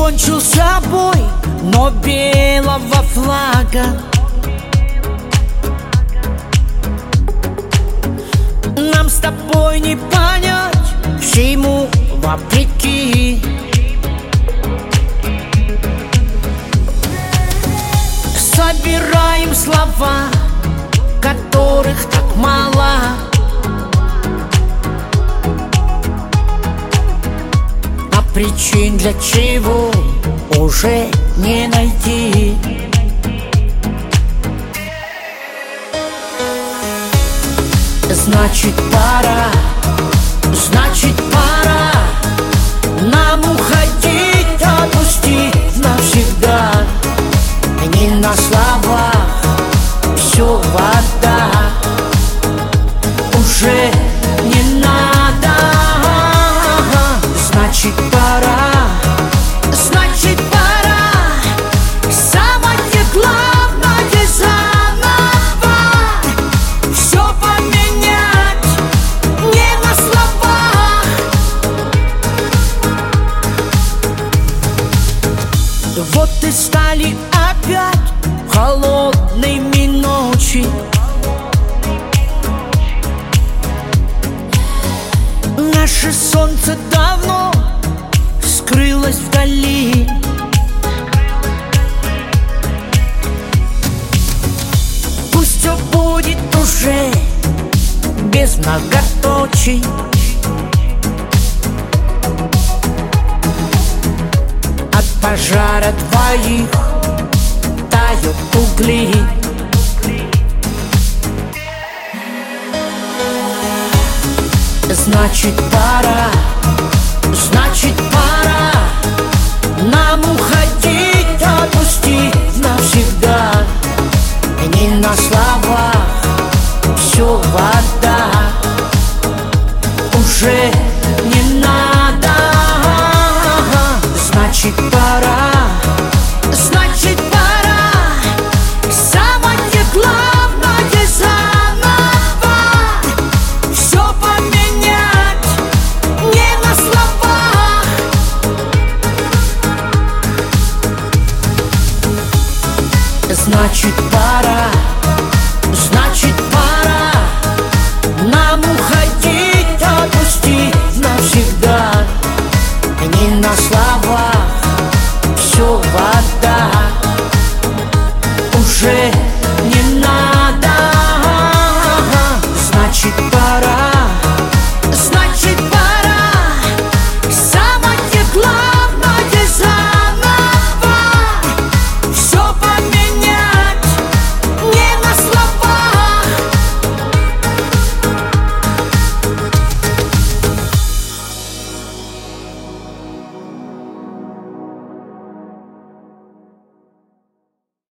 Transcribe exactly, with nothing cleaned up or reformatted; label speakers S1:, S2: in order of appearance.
S1: кончился бой, но белого флага нам с тобой не понять, всему вопреки. Собираем слова, которых так мало, а причин для чего уже не найти. Значит, пора, значит, пора нам уходить, отпустить навсегда. Не на словах, все вода, уже не надо. Значит, пора, значит, пора самое главное заново все поменять, не на словах. Вот и стали опять холодными ночи, наше солнце давно скрылось вдали. Пусть все будет уже без многоточий, от пожара твоих тают угли. Значит, пора, значит, пора нам уходить, отпустить навсегда. Не на словах, все вода, уже